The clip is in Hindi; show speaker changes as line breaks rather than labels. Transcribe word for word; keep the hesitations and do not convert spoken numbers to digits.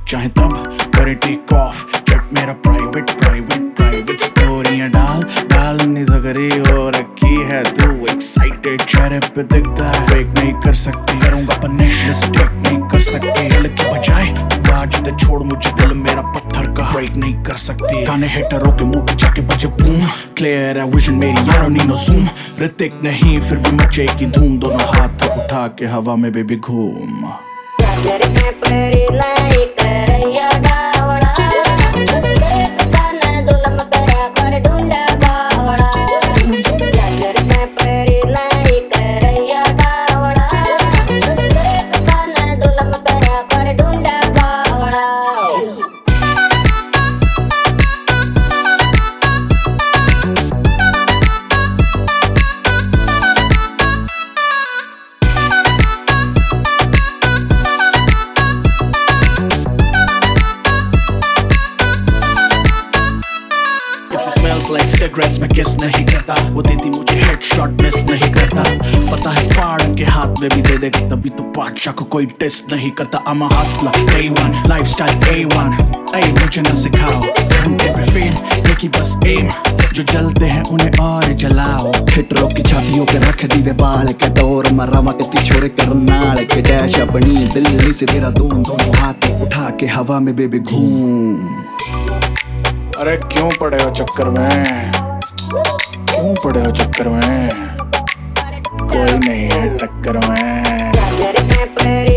चाहे तब करे टेक ऑफ। चट मेरा प्राइवेट प्राइवेट प्राइवेट स्टोरियां डाल डाल नहीं सकरी हो रखी है तू एक्साइटेड चेहरे पे दिखता है। फेक नहीं कर सकती करूंगा पनिश, मिस्टेक नहीं कर सकती दिल के बजाय बाज दे छोड़ मुझे दिल मेरा पत्थर का ब्रेक नहीं कर सकती। गाने हेटरों के मुंह पे जाके बजे बूम, क्लियर है विजन मेरी यारो नीनो जूम। ऋतिक नहीं फिर भी मचेगी धूम, दोनों हाथ उठा के हवा में बेबी घूम। Like cigarettes मैं किस नहीं करता, वो देती मुझे हेडशॉट मिस नहीं करता। पता है फाड़ के हाथ में भी दे देगा तभी तो बादशाह को कोई टेस्ट नहीं करता। I'm a hustler, A one, lifestyle A one। ऐ मुझे न सिखाओ घंटे पे फेम लेकिन बस एम, जो जलते हैं उन्हें और जलाओ।
हिटरों की छातियों पे रख दी दे बाल के दौर मरावा के तिछोरे करनाल के डैश अपनी दिल्ली से तेरा दून, दोनों हाथ उठा के हवा में बेबी घूम।
अरे क्यों पड़े हो चक्कर में, क्यों पड़े हो चक्कर में, कोई नहीं है टक्कर में।